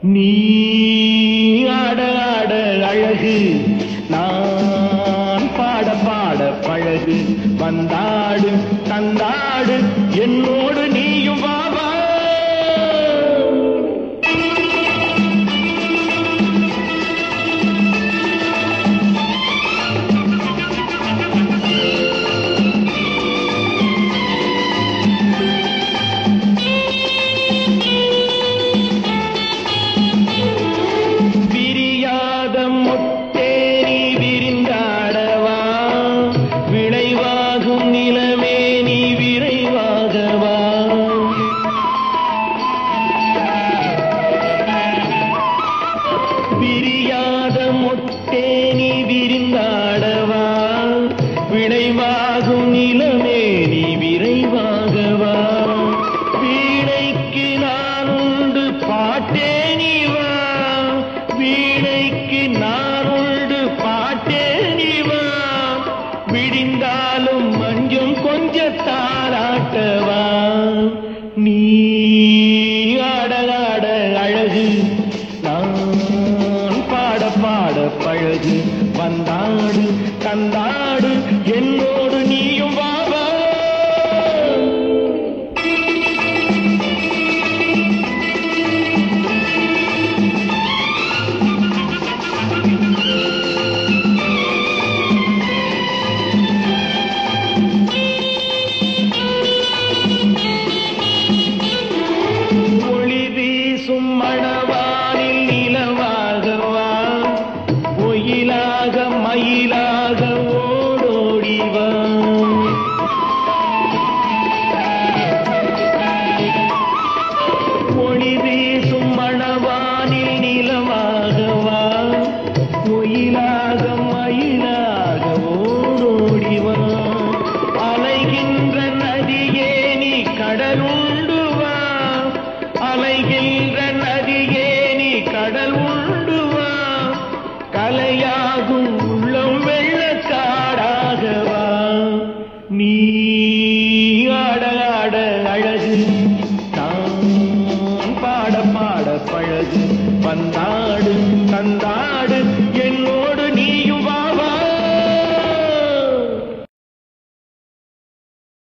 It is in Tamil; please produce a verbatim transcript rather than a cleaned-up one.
நீ ஆட ஆட அழகு நான் பாட பாட பழகு வந்தாடு தந்தாடு என்னோடு நீயும் வா வா. விரியாத மொட்டே நீ விரிந்தாடவா விளைவாகும் நிலமே நீ விரைவாகவா. வீணைக்கு நான் உண்டு பாட்டே நீ வா வீணைக்கு நான் உண்டு பாட்டே நீ வா. விடிந்தாலும் மஞ்சம் கொஞ்ச தாராட்டவா. நீ ஆட ஆட அழகு நான் பாட பாட பழகு வந்தாடு தந்தாடு என்னோடு நீயும் வா வா. ஒளி வீசும் மணவானில் நிலவாகவா ஒயிலாக மயிலாக ஓடோடிவா. ஒளி வீசும் மணவானில் நிலவாகவா ஒயிலாக மயிலாக ஓடோடிவா. அலைகின்ற நதியே நீ கடலுண்டு வா அலைகின்ற நதியே நீ கடல் உண்டு வா. கலையாகும் உள்ளம் வெள்ளக்காடாகவா. நீ ஆட ஆட அழகு நான் பாட பாட பழகு வந்தாடு தந்தாடு